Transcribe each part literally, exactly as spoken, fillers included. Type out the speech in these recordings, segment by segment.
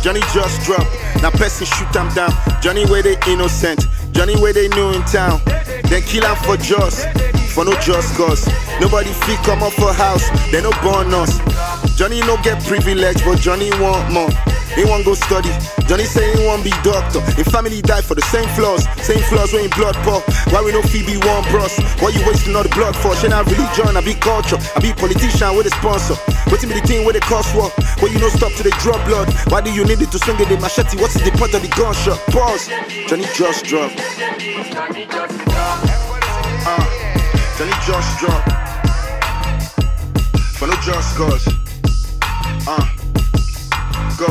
Johnny just drop. Now person shoot them down. Johnny where they innocent. Johnny where they new in town. Then kill him for just. For no just cause. Nobody feel come up for house. They no born us. Johnny no get privilege, but Johnny want more. He want go study. Johnny say he want be doctor. His family die for the same flaws. Same flaws when in blood pour. Why we no Phoebe one bros? Why you wasting all the blood for? She not religion, I be culture. I be politician with a sponsor. Waiting me the thing with the cost war. Why you no stop to the drop blood? Why do you need it to swing it the machete? What is the point of the gunshot? Pause. Johnny just drop. Uh, Johnny just drop. For no just cause. Uh, go.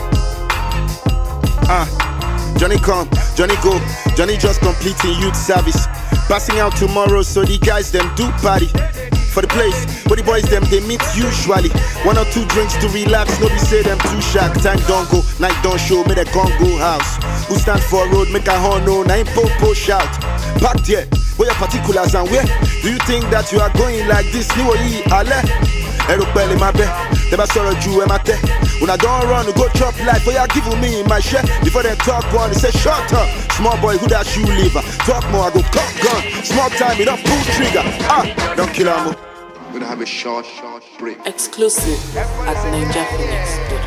Uh, Johnny come, Johnny go. Johnny just completing youth service. Passing out tomorrow, so the guys them do party. For the place where the boys them they meet usually. One or two drinks to relax, nobody say them too shark. Time don't go, night don't show, make a Congo house. Who stand for a road, make a horn no, nine po shout. Packed yet, where your particulars and where? Do you think that you are going like this? New ye ale. Ero belly my bed, never saw a Jew in my tech. When I don't run, go chop life, where you giving me in my share. Before they talk one, they say shut up. Small boy, who that shoe lever? Talk more, I go cock gun. Small time, it don't pull trigger. Ah, don't kill him. We're gonna have a short, short break. Exclusive at ninja phoenix dot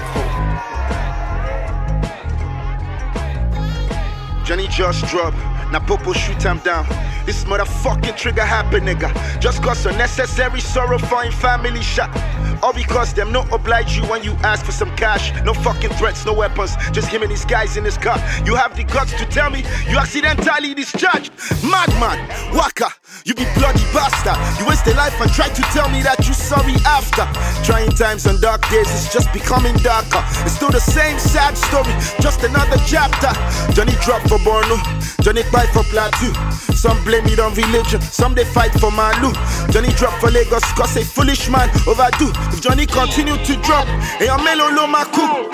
com. Johnny just drop. Now Popo shoot him down. This motherfucking trigger happen, nigga. Just cause unnecessary sorrow for him family shot. All because them no oblige you when you ask for some cash. No fucking threats, no weapons. Just him and his guys in his car. You have the guts to tell me you accidentally discharged. Madman, waka, you be bloody bastard. You waste a life and try to tell me that you sorry after. Trying times and dark days, it's just becoming darker. It's still the same sad story, just another chapter. Johnny drop for Borno, Johnny fight for Plateau. Some blame it on religion, some they fight for Malu. Johnny drop for Lagos, cause a foolish man overdo. If Johnny continue to drop, et en mélolo ma coupe.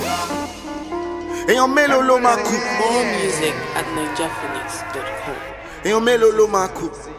Et en mélolo ma coupe. More music at ninja phoenix dot com. Et en mélolo ma coupe.